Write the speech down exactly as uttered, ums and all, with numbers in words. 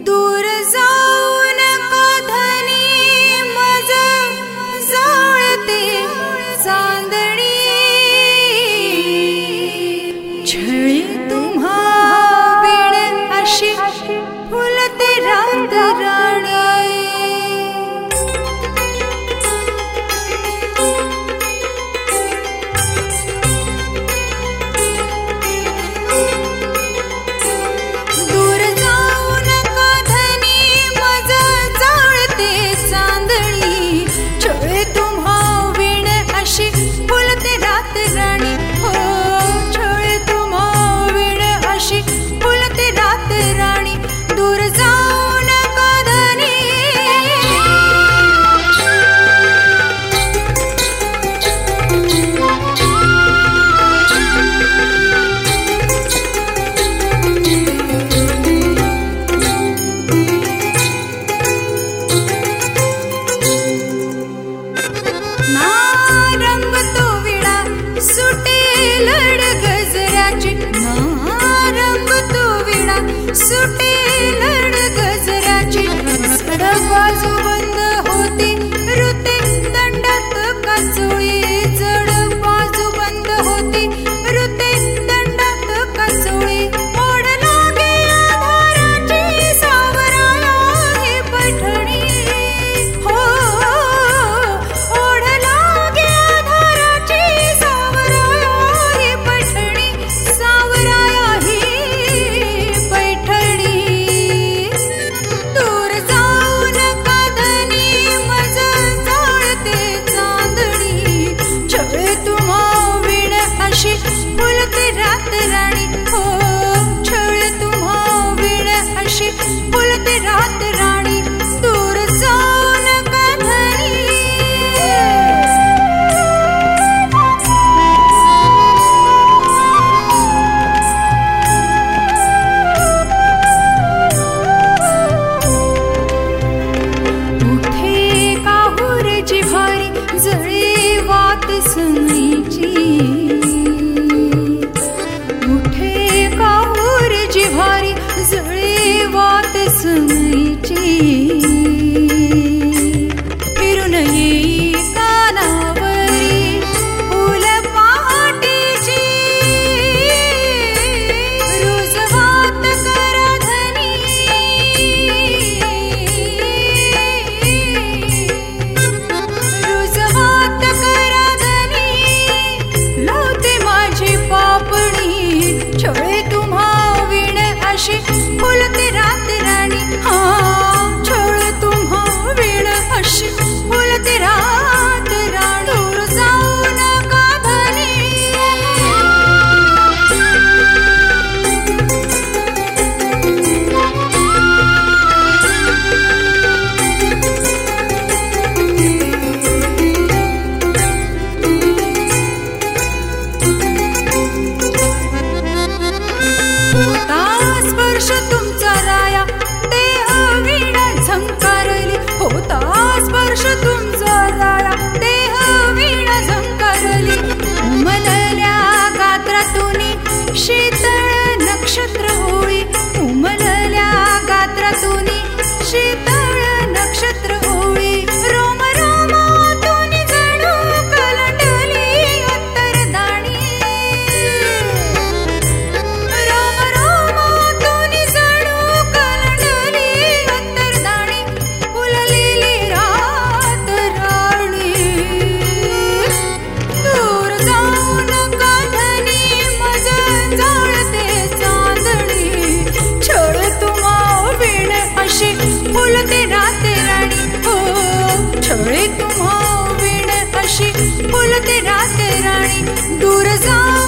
दूर जाऊ नका धनी मज जाळते चांदणी छळी तुम्हा वेळ अशी फुलते रात राणी सुटे लड गजराची सड बाजू बंद होती रुते दंडात काचोळी जड बाजू बंद होती रुते दंडात काचोळी ओढ लागे आधाराची सावराया ही पैठणी हो ओढ लागे आधाराची सावराया ही पैठणी सावराया ही फुलते रात राणी हो छळ तुम्हा वेळ अशी फुलते रात राणी दूर जाऊ नका धनी उठे काहूर जिव्हारी जळे वात सनईची जिव्हारी जळे वात सनईची फिरून येई कानावरी फुल पहाटेची रोज वात करा धनी रोज वात करा धनी लावते माझी पापणी छळे तुम्हा अशी फुलते रात राणी हा छळ तुम्हा वेळ अशी फुलते रात राणी दूर जाऊ नका धनी स्पर्श तुमचा राया देह वीणा झंकारली होता स्पर्श तुमचा राया देह वीणा झंकारली उमलल्या गात्रातून शीतळ नक्षत्र होळी उमलल्या गात्रातून शीतळ नक्षत्र होळी रोम रोमातून जणू कलंडली अंतरदाणी रोम रोमातून जणू कलंडली अंतरदाणी फुललेली रात राणी दूर जाऊ नका धनी मज जाळते चांदणी छळ तुम्हा वीण अशी फुलते रात राणी हो छळे तुम्हा वीण अशी फुलते रात राणी दूर जाऊ